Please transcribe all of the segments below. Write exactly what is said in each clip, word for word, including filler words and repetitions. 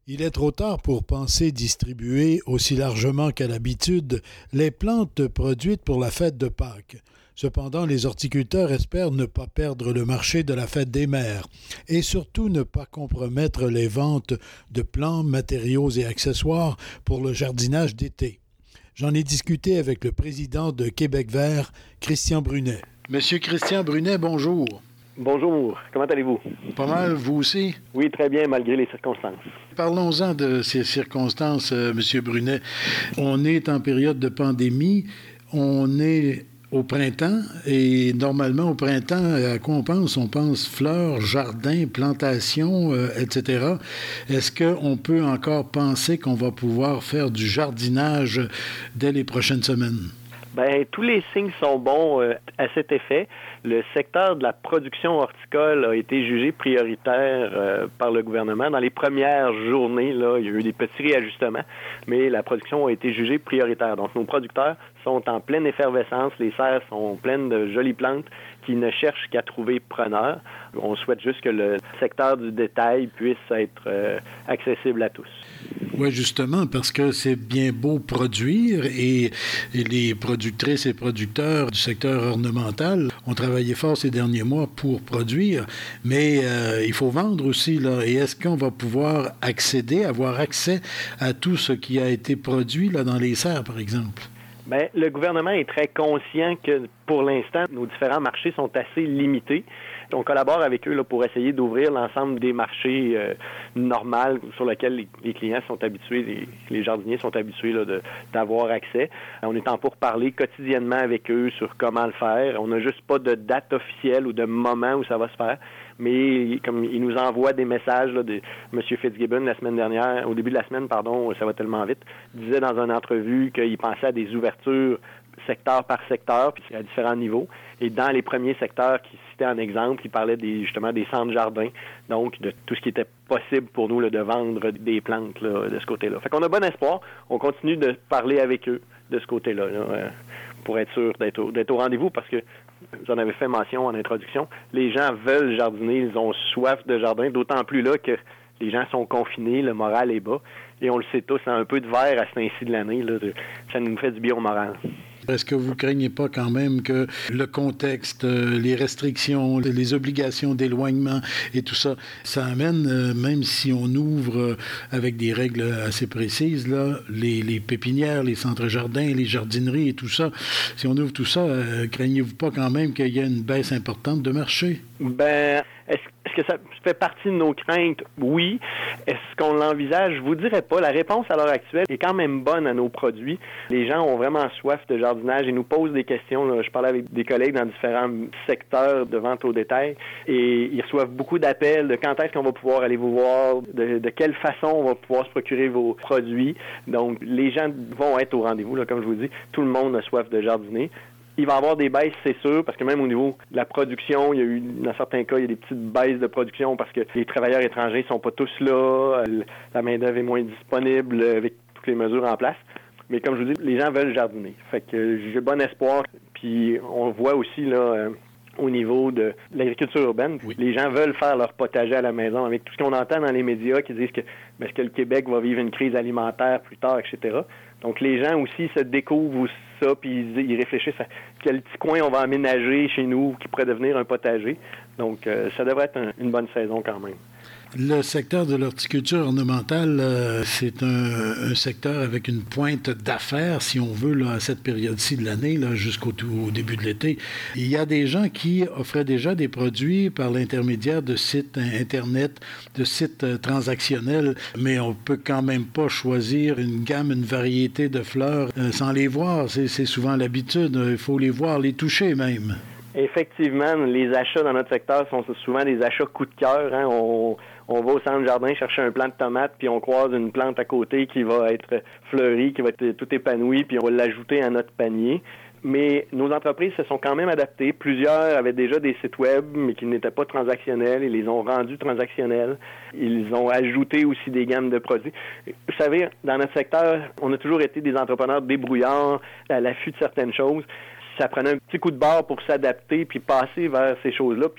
Il est trop tard pour penser distribuer aussi largement qu'à l'habitude les plantes produites pour la fête de Pâques. Cependant, les horticulteurs espèrent ne pas perdre le marché de la fête des mères et surtout ne pas compromettre les ventes de plants, matériaux et accessoires pour le jardinage d'été. J'en ai discuté avec le président de Québec Vert, Christian Brunet. Monsieur Christian Brunet, bonjour. Bonjour, comment allez-vous? Pas mal, vous aussi? Oui, très bien, malgré les circonstances. Parlons-en de ces circonstances, euh, Monsieur Brunet. On est en période de pandémie, on est au printemps, et normalement, au printemps, à quoi on pense? On pense fleurs, jardins, plantations, euh, et cetera. Est-ce qu'on peut encore penser qu'on va pouvoir faire du jardinage dès les prochaines semaines? Bien, tous les signes sont bons euh, à cet effet. Le secteur de la production horticole a été jugé prioritaire euh, par le gouvernement. Dans les premières journées, là, il y a eu des petits réajustements, mais la production a été jugée prioritaire. Donc, nos producteurs sont en pleine effervescence. Les serres sont pleines de jolies plantes qui ne cherchent qu'à trouver preneurs. On souhaite juste que le secteur du détail puisse être euh, accessible à tous. Oui, justement, parce que c'est bien beau produire et, et les productrices et producteurs du secteur ornemental ont travaillé fort ces derniers mois pour produire, mais euh, il faut vendre aussi, là. Et est-ce qu'on va pouvoir accéder, avoir accès à tout ce qui a été produit là, dans les serres, par exemple? Bien, le gouvernement est très conscient que, pour l'instant, nos différents marchés sont assez limités. On collabore avec eux là, pour essayer d'ouvrir l'ensemble des marchés euh, normaux sur lesquels les, les clients sont habitués, les, les jardiniers sont habitués là, de, d'avoir accès. On est en pourparlers quotidiennement avec eux sur comment le faire. On n'a juste pas de date officielle ou de moment où ça va se faire. Mais comme il nous envoie des messages là, de M. Fitzgibbon la semaine dernière, au début de la semaine, pardon, ça va tellement vite, disait dans une entrevue qu'il pensait à des ouvertures secteur par secteur, puis à différents niveaux. Et dans les premiers secteurs qu'il citait en exemple, il parlait des, justement des centres jardins, donc de tout ce qui était possible pour nous là, de vendre des plantes là, de ce côté-là. Fait qu'on a bon espoir. On continue de parler avec eux de ce côté-là, là, euh, pour être sûr d'être au, d'être au rendez-vous, parce que vous en avez fait mention en introduction, les gens veulent jardiner, ils ont soif de jardin, d'autant plus là que les gens sont confinés, le moral est bas, et on le sait tous, un peu de verre à ce temps-ci de l'année, là, ça nous fait du bien au moral. Est-ce que vous ne craignez pas quand même que le contexte, les restrictions, les obligations d'éloignement et tout ça, ça amène, même si on ouvre avec des règles assez précises, là, les, les pépinières, les centres jardins, les jardineries et tout ça, si on ouvre tout ça, euh, craignez-vous pas quand même qu'il y ait une baisse importante de marché? Ben, est-ce, est-ce que ça fait partie de nos craintes? Oui. Est-ce qu'on l'envisage? Je vous dirais pas. La réponse à l'heure actuelle est quand même bonne à nos produits. Les gens ont vraiment soif de jardinage et nous posent des questions. Là. Je parlais avec des collègues dans différents secteurs de vente au détail et ils reçoivent beaucoup d'appels de quand est-ce qu'on va pouvoir aller vous voir, de, de quelle façon on va pouvoir se procurer vos produits. Donc, les gens vont être au rendez-vous, là, comme je vous dis. Tout le monde a soif de jardiner. Il va y avoir des baisses, c'est sûr, parce que même au niveau de la production, il y a eu, dans certains cas, il y a des petites baisses de production parce que les travailleurs étrangers sont pas tous là, la main-d'œuvre est moins disponible avec toutes les mesures en place. Mais comme je vous dis, les gens veulent jardiner. Fait que j'ai bon espoir. Puis on voit aussi, là, euh, au niveau de l'agriculture urbaine, oui. Les gens veulent faire leur potager à la maison. Avec tout ce qu'on entend dans les médias qui disent que ben, est-ce que le Québec va vivre une crise alimentaire plus tard, et cetera. Donc les gens aussi se découvrent ça, puis ils, ils réfléchissent à quel petit coin on va aménager chez nous qui pourrait devenir un potager. Donc euh, ça devrait être un, une bonne saison quand même. Le secteur de l'horticulture ornementale, euh, c'est un, un secteur avec une pointe d'affaires, si on veut, là, à cette période-ci de l'année, là, jusqu'au tout, au début de l'été. Il y a des gens qui offraient déjà des produits par l'intermédiaire de sites Internet, de sites euh, transactionnels, mais on peut quand même pas choisir une gamme, une variété de fleurs euh, sans les voir. C'est, c'est souvent l'habitude. Il faut les voir, les toucher même. Effectivement, les achats dans notre secteur sont souvent des achats coup de cœur. Hein. On, on va au centre jardin chercher un plant de tomates, puis on croise une plante à côté qui va être fleurie, qui va être tout épanouie, puis on va l'ajouter à notre panier. Mais nos entreprises se sont quand même adaptées. Plusieurs avaient déjà des sites web, mais qui n'étaient pas transactionnels. Ils les ont rendus transactionnels. Ils ont ajouté aussi des gammes de produits. Vous savez, dans notre secteur, on a toujours été des entrepreneurs débrouillards, à l'affût de certaines choses. Ça prenait un petit coup de barre pour s'adapter puis passer vers ces choses-là. Puis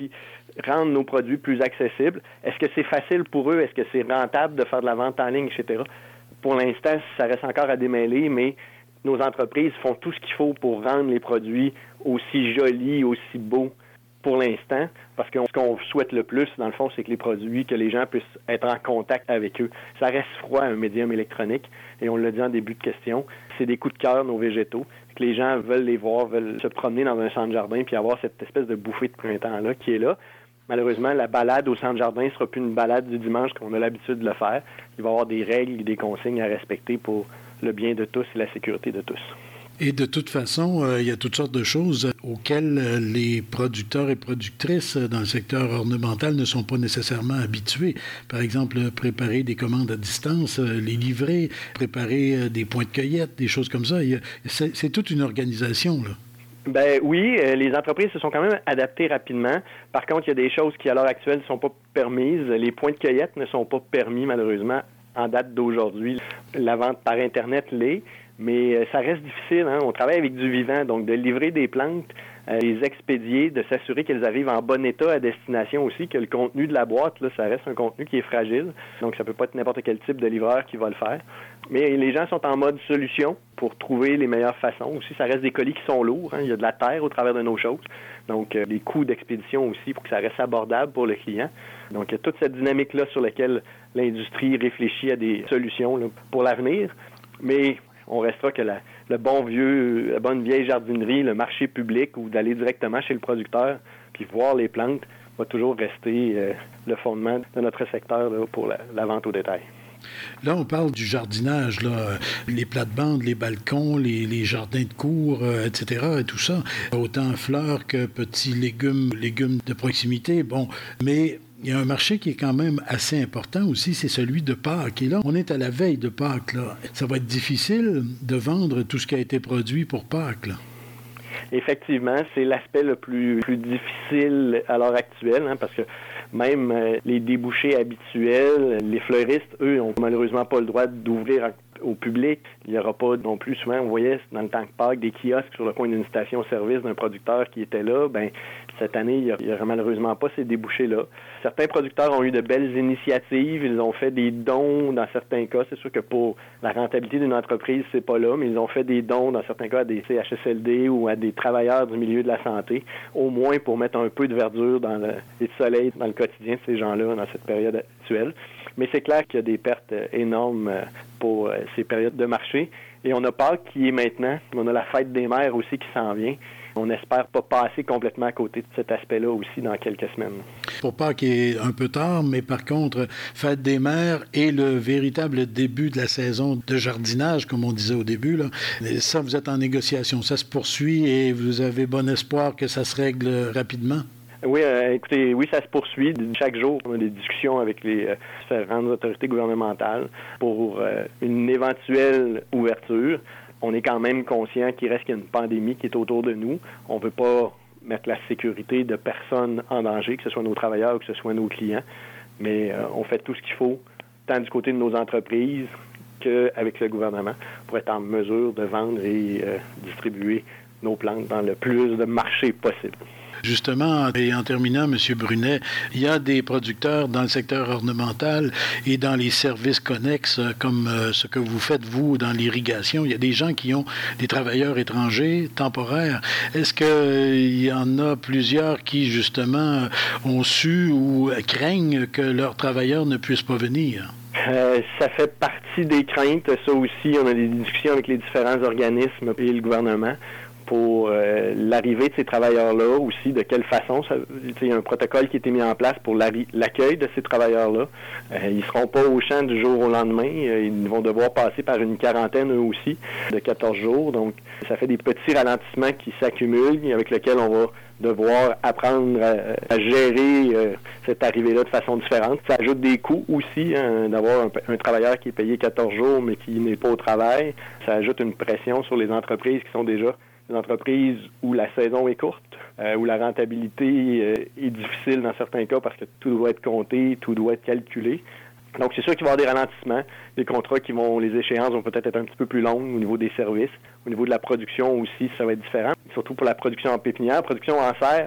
rendre nos produits plus accessibles. Est-ce que c'est facile pour eux? Est-ce que c'est rentable de faire de la vente en ligne, et cetera? Pour l'instant, ça reste encore à démêler, mais nos entreprises font tout ce qu'il faut pour rendre les produits aussi jolis, aussi beaux pour l'instant, parce que ce qu'on souhaite le plus, dans le fond, c'est que les produits, que les gens puissent être en contact avec eux. Ça reste froid, un médium électronique, et on l'a dit en début de question, c'est des coups de cœur, nos végétaux, que les gens veulent les voir, veulent se promener dans un centre-jardin, puis avoir cette espèce de bouffée de printemps-là qui est là. Malheureusement, la balade au centre-jardin ne sera plus une balade du dimanche qu'on a l'habitude de le faire. Il va y avoir des règles et des consignes à respecter pour le bien de tous et la sécurité de tous. Et de toute façon, euh, il y a toutes sortes de choses auxquelles euh, les producteurs et productrices dans le secteur ornemental ne sont pas nécessairement habitués. Par exemple, préparer des commandes à distance, euh, les livrer, préparer euh, des points de cueillette, des choses comme ça. Il y a, c'est, c'est toute une organisation, là. Ben oui, euh, les entreprises se sont quand même adaptées rapidement. Par contre, il y a des choses qui, à l'heure actuelle, ne sont pas permises. Les points de cueillette ne sont pas permis, malheureusement, en date d'aujourd'hui. La vente par Internet l'est. Mais ça reste difficile, hein? On travaille avec du vivant, donc de livrer des plantes, euh, les expédier, de s'assurer qu'elles arrivent en bon état à destination aussi, que le contenu de la boîte, là, ça reste un contenu qui est fragile. Donc, ça peut pas être n'importe quel type de livreur qui va le faire. Mais les gens sont en mode solution pour trouver les meilleures façons. Aussi, ça reste des colis qui sont lourds, hein? Il y a de la terre au travers de nos choses. Donc, euh, les coûts d'expédition aussi pour que ça reste abordable pour le client. Donc, il y a toute cette dynamique-là sur laquelle l'industrie réfléchit à des solutions là, pour l'avenir. Mais on restera que la, le bon vieux, la bonne vieille jardinerie, le marché public ou d'aller directement chez le producteur puis voir les plantes va toujours rester euh, le fondement de notre secteur là, pour la, la vente au détail. Là, on parle du jardinage, là, les plates-bandes, les balcons, les, les jardins de cour, euh, et cetera, et tout ça. Autant fleurs que petits légumes, légumes de proximité. Bon, mais il y a un marché qui est quand même assez important aussi, c'est celui de Pâques. Et là, on est à la veille de Pâques, là. Ça va être difficile de vendre tout ce qui a été produit pour Pâques, là. Effectivement, c'est l'aspect le plus, plus difficile à l'heure actuelle, hein, parce que même euh, les débouchés habituels, les fleuristes, eux, n'ont malheureusement pas le droit d'ouvrir à, au public. Il n'y aura pas non plus, souvent, on voyait dans le temps de Pâques, des kiosques sur le coin d'une station-service d'un producteur qui était là. Ben, cette année, il n'y aura malheureusement pas ces débouchés-là. Certains producteurs ont eu de belles initiatives. Ils ont fait des dons dans certains cas. C'est sûr que pour la rentabilité d'une entreprise, c'est pas là, mais ils ont fait des dons dans certains cas à des C H S L D ou à des travailleurs du milieu de la santé, au moins pour mettre un peu de verdure dans le, et de soleil dans le quotidien de ces gens-là dans cette période actuelle. Mais c'est clair qu'il y a des pertes énormes pour ces périodes de marché. Et on a Pâques qui est maintenant. On a la fête des mères aussi qui s'en vient. On espère pas passer complètement à côté de cet aspect-là aussi dans quelques semaines. Pour Pâques est un peu tard, mais par contre, Fête des mères est le véritable début de la saison de jardinage, comme on disait au début, là. Ça, vous êtes en négociation. Ça se poursuit et vous avez bon espoir que ça se règle rapidement? Oui, euh, écoutez, oui, ça se poursuit. Chaque jour, on a des discussions avec les euh, différentes autorités gouvernementales pour euh, une éventuelle ouverture. On est quand même conscient qu'il reste qu'il y a une pandémie qui est autour de nous. On ne veut pas mettre la sécurité de personnes en danger, que ce soit nos travailleurs ou que ce soit nos clients. Mais euh, on fait tout ce qu'il faut, tant du côté de nos entreprises qu'avec le gouvernement, pour être en mesure de vendre et euh, distribuer nos plantes dans le plus de marchés possible. Justement, et en terminant, M. Brunet, il y a des producteurs dans le secteur ornemental et dans les services connexes, comme ce que vous faites, vous, dans l'irrigation. Il y a des gens qui ont des travailleurs étrangers temporaires. Est-ce qu'il y en a plusieurs qui, justement, ont su ou craignent que leurs travailleurs ne puissent pas venir? Euh, ça fait partie des craintes. Ça aussi, on a des discussions avec les différents organismes et le gouvernement pour euh, l'arrivée de ces travailleurs-là aussi, de quelle façon. Ça, il y a un protocole qui a été mis en place pour l'accueil de ces travailleurs-là. Euh, ils ne seront pas au champ du jour au lendemain. Euh, ils vont devoir passer par une quarantaine, eux aussi, de quatorze jours. Donc, ça fait des petits ralentissements qui s'accumulent, avec lesquels on va devoir apprendre à, à gérer euh, cette arrivée-là de façon différente. Ça ajoute des coûts aussi, hein, d'avoir un, un travailleur qui est payé quatorze jours, mais qui n'est pas au travail. Ça ajoute une pression sur les entreprises qui sont déjà des entreprises où la saison est courte, euh, où la rentabilité euh, est difficile dans certains cas parce que tout doit être compté, tout doit être calculé. Donc, c'est sûr qu'il va y avoir des ralentissements, des contrats qui vont, les échéances vont peut-être être un petit peu plus longues au niveau des services. Au niveau de la production aussi, ça va être différent, surtout pour la production en pépinière. Production en serre,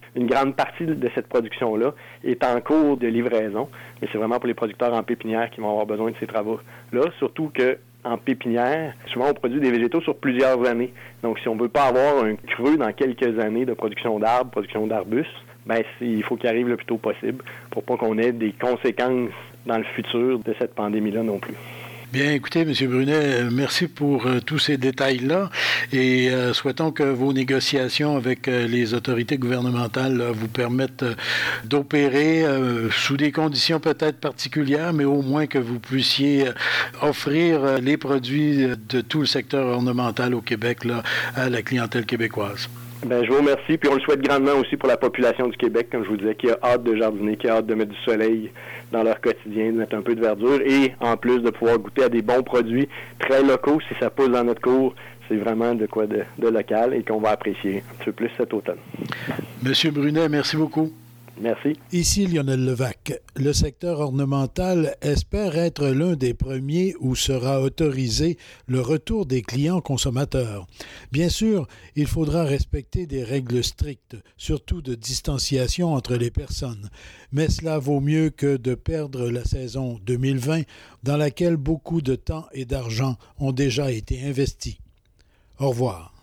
une grande partie de cette production-là est en cours de livraison, mais c'est vraiment pour les producteurs en pépinière qui vont avoir besoin de ces travaux-là, surtout que en pépinière, souvent on produit des végétaux sur plusieurs années. Donc si on ne veut pas avoir un creux dans quelques années de production d'arbres, production d'arbustes, ben il faut qu'il arrive le plus tôt possible pour pas qu'on ait des conséquences dans le futur de cette pandémie-là non plus. Bien, écoutez, M. Brunet, merci pour euh, tous ces détails-là et euh, souhaitons que vos négociations avec euh, les autorités gouvernementales là, vous permettent euh, d'opérer euh, sous des conditions peut-être particulières, mais au moins que vous puissiez euh, offrir euh, les produits de tout le secteur ornemental au Québec là, à la clientèle québécoise. Ben, je vous remercie, puis on le souhaite grandement aussi pour la population du Québec, comme je vous disais, qui a hâte de jardiner, qui a hâte de mettre du soleil dans leur quotidien, de mettre un peu de verdure, et en plus de pouvoir goûter à des bons produits très locaux, si ça pousse dans notre cour, c'est vraiment de quoi de, de local et qu'on va apprécier un petit peu plus cet automne. Monsieur Brunet, merci beaucoup. Merci. Ici Lionel Levac. Le secteur ornemental espère être l'un des premiers où sera autorisé le retour des clients consommateurs. Bien sûr, il faudra respecter des règles strictes, surtout de distanciation entre les personnes. Mais cela vaut mieux que de perdre la saison deux mille vingt dans laquelle beaucoup de temps et d'argent ont déjà été investis. Au revoir.